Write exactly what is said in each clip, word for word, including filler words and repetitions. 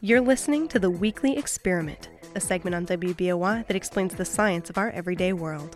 You're listening to The Weekly Experiment, a segment on W B O Y that explains the science of our everyday world.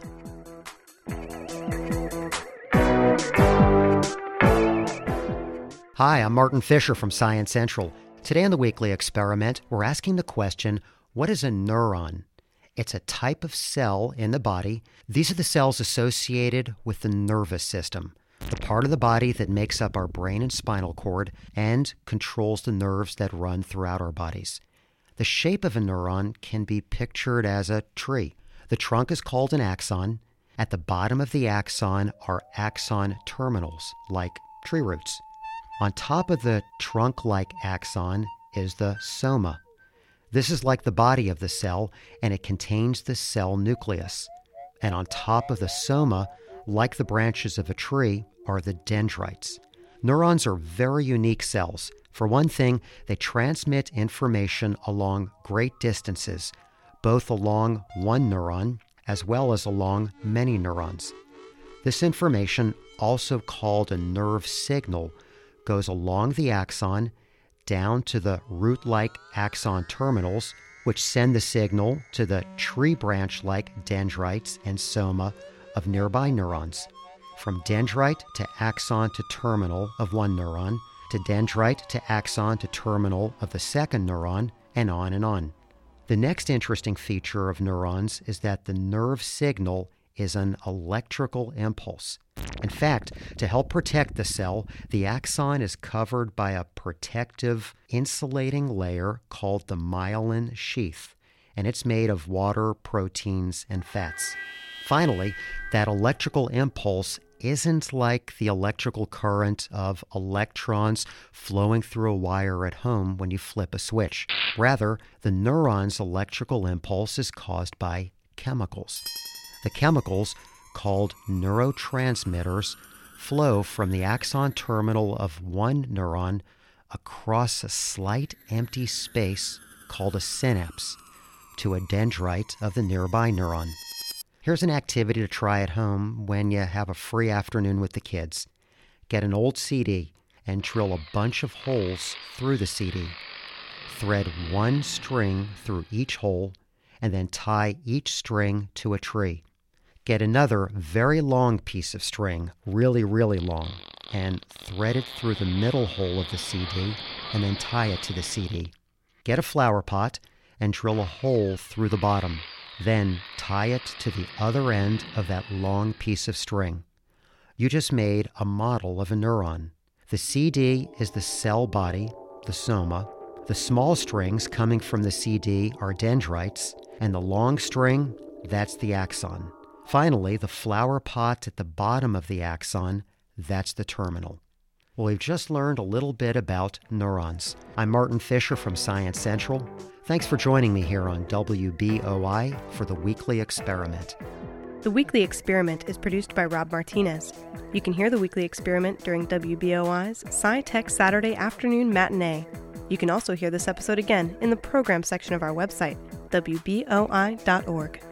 Hi, I'm Martin Fisher from Science Central. Today on The Weekly Experiment, we're asking the question, what is a neuron? It's a type of cell in the body. These are the cells associated with the nervous system, the part of the body that makes up our brain and spinal cord and controls the nerves that run throughout our bodies. The shape of a neuron can be pictured as a tree. The trunk is called an axon. At the bottom of the axon are axon terminals, like tree roots. On top of the trunk-like axon is the soma. This is like the body of the cell, and it contains the cell nucleus. And on top of the soma, like the branches of a tree, are the dendrites. Neurons are very unique cells. For one thing, they transmit information along great distances, both along one neuron as well as along many neurons. This information, also called a nerve signal, goes along the axon down to the root-like axon terminals, which send the signal to the tree branch-like dendrites and soma of nearby neurons. From dendrite to axon to terminal of one neuron, to dendrite to axon to terminal of the second neuron, and on and on. The next interesting feature of neurons is that the nerve signal is an electrical impulse. In fact, to help protect the cell, the axon is covered by a protective insulating layer called the myelin sheath, and it's made of water, proteins, and fats. Finally, that electrical impulse isn't like the electrical current of electrons flowing through a wire at home when you flip a switch. Rather, the neuron's electrical impulse is caused by chemicals. The chemicals, called neurotransmitters, flow from the axon terminal of one neuron across a slight empty space called a synapse to a dendrite of the nearby neuron. Here's an activity to try at home when you have a free afternoon with the kids. Get an old C D and drill a bunch of holes through the C D. Thread one string through each hole and then tie each string to a tree. Get another very long piece of string, really, really long, and thread it through the middle hole of the C D and then tie it to the C D. Get a flower pot and drill a hole through the bottom. Then tie it to the other end of that long piece of string. You just made a model of a neuron. The C D is the cell body, the soma. The small strings coming from the C D are dendrites, and the long string, that's the axon. Finally, the flower pot at the bottom of the axon, that's the terminal. Well, we've just learned a little bit about neurons. I'm Martin Fisher from Science Central. Thanks for joining me here on W B O I for The Weekly Experiment. The Weekly Experiment is produced by Rob Martinez. You can hear The Weekly Experiment during W B O I's SciTech Saturday Afternoon Matinee. You can also hear this episode again in the program section of our website, W B O I dot org.